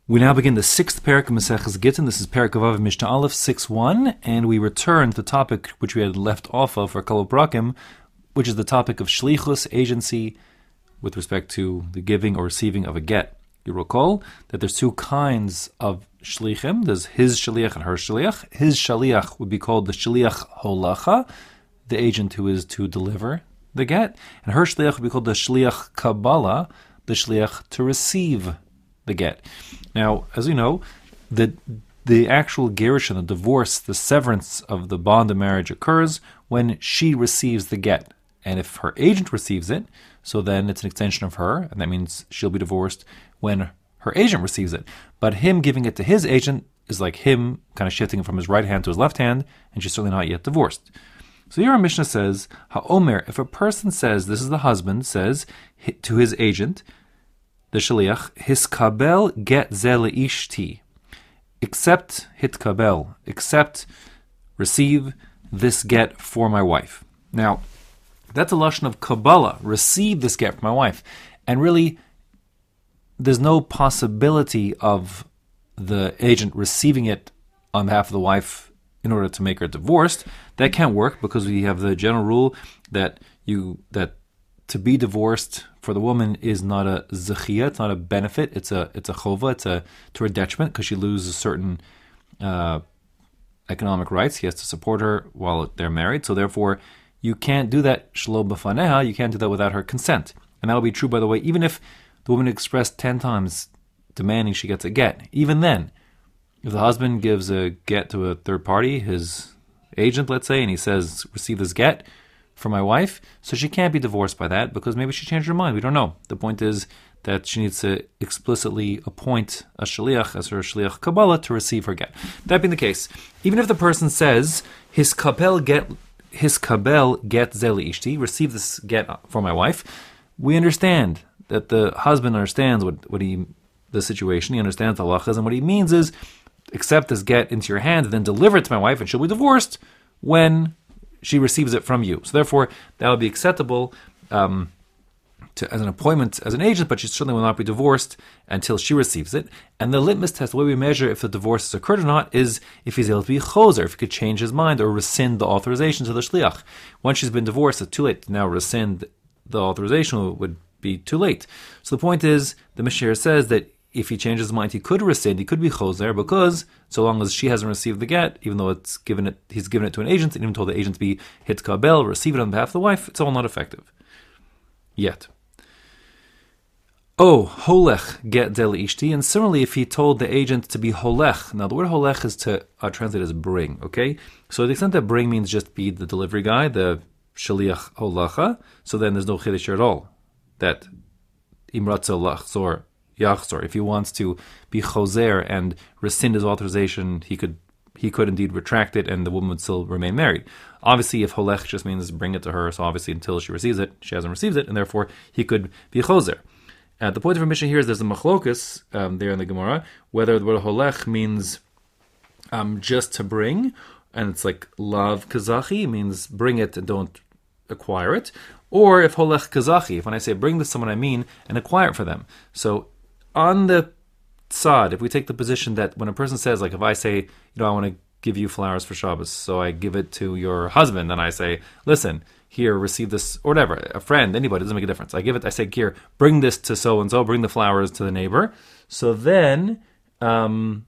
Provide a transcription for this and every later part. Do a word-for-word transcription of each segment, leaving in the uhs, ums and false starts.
We now begin the sixth parak of Maseches Gittin. This is Parak Vav Mishnah Aleph six one, and we return to the topic which we had left off of for Kol Brakim, which is the topic of shlichus, agency, with respect to the giving or receiving of a get. You recall that there's two kinds of shlichim. There's his shaliach and her shaliach. His shaliach would be called the shaliach holacha, the agent who is to deliver the get, and her shaliach would be called the shaliach kabbalah, the shaliach to receive the get. Now, as you know, the the actual gerushin, the divorce, the severance of the bond of marriage occurs when she receives the get. And if her agent receives it, so then it's an extension of her, and that means she'll be divorced when her agent receives it. But him giving it to his agent is like him kind of shifting it from his right hand to his left hand, and she's certainly not yet divorced. So here our Mishnah says, Ha'omer, if a person says, this is the husband, says to his agent, the shaliach, hiskabel get ze leishti, accept hitkabel, accept, receive this get for my wife. Now, that's a lashon of Kabbalah, receive this get for my wife. And really, there's no possibility of the agent receiving it on behalf of the wife in order to make her divorced. That can't work because we have the general rule that you that to be divorced for the woman is not a zechiyah, it's not a benefit, it's a it's a chova, it's a to her detriment because she loses certain uh, economic rights. He has to support her while they're married, so therefore you can't do that shelo b'faneha, you can't do that without her consent. And that will be true, by the way, even if the woman expressed ten times demanding she gets a get. Even then, if the husband gives a get to a third party, his agent, let's say, and he says, receive this get for my wife, so she can't be divorced by that because maybe she changed her mind. We don't know. The point is that she needs to explicitly appoint a shaliach as her shaliach kabbalah to receive her get. That being the case, even if the person says, his kabel get his kabel get zeli ishti, receive this get for my wife, we understand that the husband understands what, what he the situation, he understands the halachas, and what he means is accept this get into your hand and then deliver it to my wife, and she'll be divorced when she receives it from you. So therefore, that would be acceptable um, to, as an appointment as an agent, but she certainly will not be divorced until she receives it. And the litmus test, the way we measure if the divorce has occurred or not, is if he's able to be choser, if he could change his mind or rescind the authorization to the shliach. Once she's been divorced, it's too late to now rescind the authorization, would be too late. So the point is, the Mishnah says that if he changes his mind, he could rescind, he could be choser, because so long as she hasn't received the get, even though it's given it, he's given it to an agent, and even told the agent to be hit kabel, receive it on behalf of the wife, it's all not effective. Yet. Oh, holech get del ishti, and similarly, if he told the agent to be holech, now the word holech is to uh, translate as bring, okay? So the extent that bring means just be the delivery guy, the shaliach holacha, so then there's no chiddush at all. That imratza lachzor, Yachzor, if he wants to be choser and rescind his authorization, he could he could indeed retract it and the woman would still remain married. Obviously, if holech just means bring it to her, so obviously until she receives it, she hasn't received it, and therefore he could be choser. Uh, the point of our mission here is there's a machlokus um, there in the Gemara, whether the word holech means um, just to bring, and it's like lav kazachi, means bring it and don't acquire it, or if holech kazachi, if when I say bring this to someone I mean and acquire it for them. So on the side, if we take the position that when a person says, like if I say, you know, I want to give you flowers for Shabbos, so I give it to your husband, and I say, listen, here, receive this, or whatever, a friend, anybody, it doesn't make a difference. I give it, I say, here, bring this to so-and-so, bring the flowers to the neighbor. So then, um,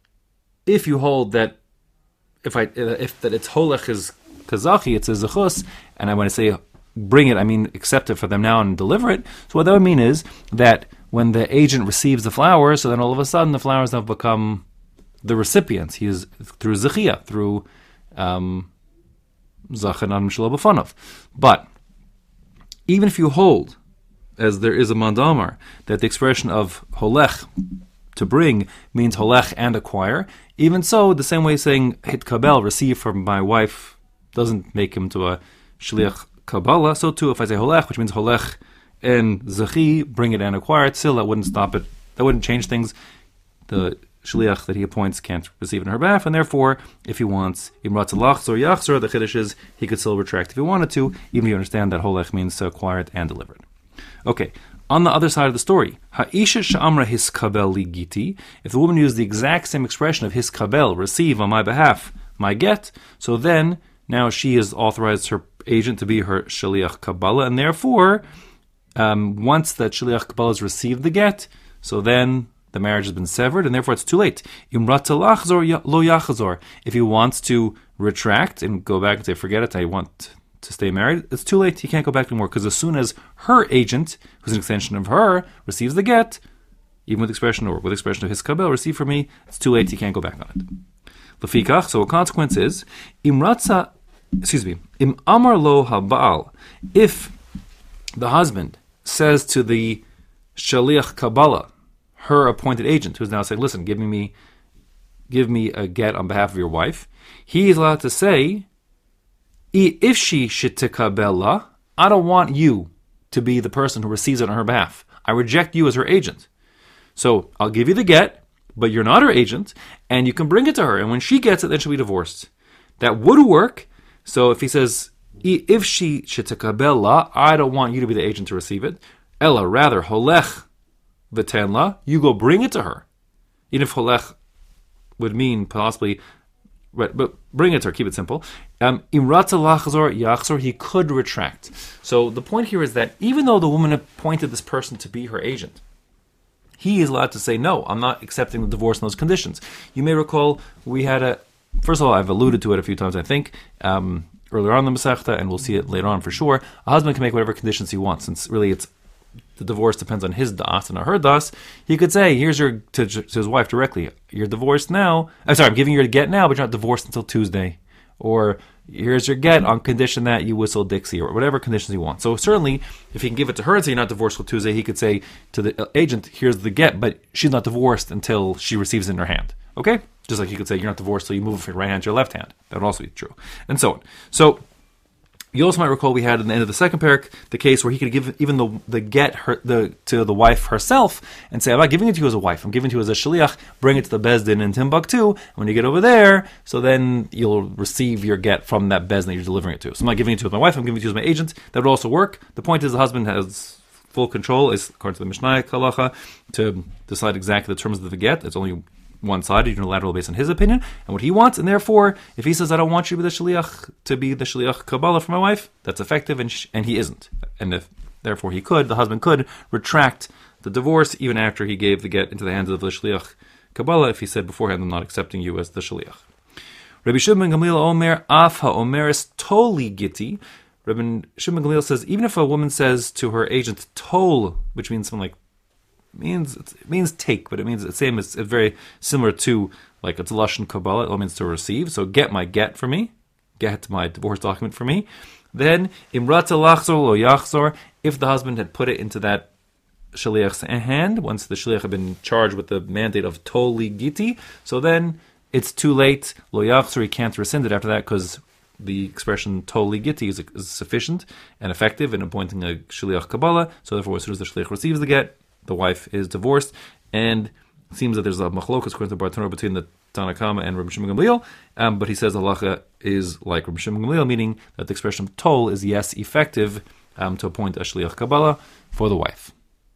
if you hold that, if I, if that it's holech is kazachi, it's a zechus, and I want to say, bring it, I mean, accept it for them now and deliver it. So what that would mean is that when the agent receives the flowers, so then all of a sudden the flowers have become the recipients. He is through zechiyah, through um, zachanam shelo b'fanav. But even if you hold, as there is a mandamar, that the expression of holech, to bring, means holech and acquire, even so, the same way saying hit kabel, receive from my wife, doesn't make him to a shliach kabbalah, so too if I say holech, which means holech and zechi, bring it and acquire it, still that wouldn't stop it, that wouldn't change things. The shliach that he appoints can't receive in her behalf, and therefore, if he wants imrat lachzor yachzor, the chiddush is he could still retract if he wanted to, even if you understand that holech means to acquire it and deliver it. Okay, On the other side of the story, ha'isha she'amra hiskabel li giti, if the woman used the exact same expression of hiskabel, receive on my behalf my get, so then now she has authorized her agent to be her shaliach kabbalah, and therefore, um, once that shaliach kabbalah has received the get, so then the marriage has been severed, and therefore it's too late. Imrat lachzor lo yachzor. If he wants to retract and go back and say, forget it, I want to stay married, it's too late. He can't go back anymore, because as soon as her agent, who's an extension of her, receives the get, even with expression or with expression of his kabel, receive from me, it's too late. He can't go back on it. Lefikach. So a consequence is imratza. Excuse me. Im amar lo habal. If the husband says to the shaliach kabbalah, her appointed agent, who's now saying, "Listen, give me, give me a get on behalf of your wife," he is allowed to say, if she shitikabella, I don't want you to be the person who receives it on her behalf. I reject you as her agent. So I'll give you the get, but you're not her agent, and you can bring it to her. And when she gets it, then she'll be divorced. That would work. So if he says, if she shitikabella, I don't want you to be the agent to receive it. Ella, rather, holech v'tenla, you go bring it to her. Even if holech would mean possibly, right, but bring it to her, keep it simple. Um, Imrata lachzor yachzor, he could retract. So the point here is that even though the woman appointed this person to be her agent, he is allowed to say, no, I'm not accepting the divorce on those conditions. You may recall we had a, first of all, I've alluded to it a few times, I think, um, earlier on in the Masechta, and we'll see it later on for sure. A husband can make whatever conditions he wants, since really it's the divorce depends on his das and not her das. He could say, here's your, to, to his wife directly, you're divorced now. I'm sorry, I'm giving you your get now, but you're not divorced until Tuesday. Or here's your get on condition that you whistle Dixie, or whatever conditions he wants. So certainly, if he can give it to her and say you're not divorced till Tuesday, he could say to the agent, here's the get, but she's not divorced until she receives it in her hand. Okay? Just like he could say you're not divorced till you move from your right hand to your left hand. That would also be true. And so on. So, you also might recall we had in the end of the second parak the case where he could give even the the get her, the to the wife herself and say, I'm not giving it to you as a wife, I'm giving it to you as a shaliach, bring it to the Bezdin in Timbuktu, when you get over there, so then you'll receive your get from that Bezdin that you're delivering it to. So I'm not giving it to you as my wife, I'm giving it to you as my agent. That would also work. The point is the husband has full control, is according to the Mishnah Halacha, to decide exactly the terms of the get. It's only one-sided, unilateral, based on his opinion and what he wants, and therefore, if he says, I don't want you to be the shaliach, to be the shaliach kabbalah for my wife, that's effective, and, sh- and he isn't. And if, therefore, he could, the husband could retract the divorce even after he gave the get into the hands of the shaliach kabbalah, if he said beforehand, I'm not accepting you as the shaliach. Rabbi Shimon Gamliel Omer, af ha-omeris toli giti. Rabbi Shimon Gamliel says, even if a woman says to her agent, tol, which means something like means it means take, but it means the same. It's, it's very similar to like it's a lashon kabbalah. It all means to receive. So get my get for me, get my divorce document for me. Then imrata lachzor lo yachzor. If the husband had put it into that shaliach's hand, once the shaliach had been charged with the mandate of toli giti, so then it's too late. Lo yachzor, he can't rescind it after that because the expression toli giti is, is sufficient and effective in appointing a shaliach kabbalah. So therefore, as soon as the shaliach receives the get, the wife is divorced, and it seems that there's a machlokas according to Bartanur between the Tanna Kama and Rabbi Shimon Gamliel, um, but he says halacha is like Rabbi Shimon Gamliel, meaning that the expression tol is yes effective um, to appoint a shliach kabbalah for the wife.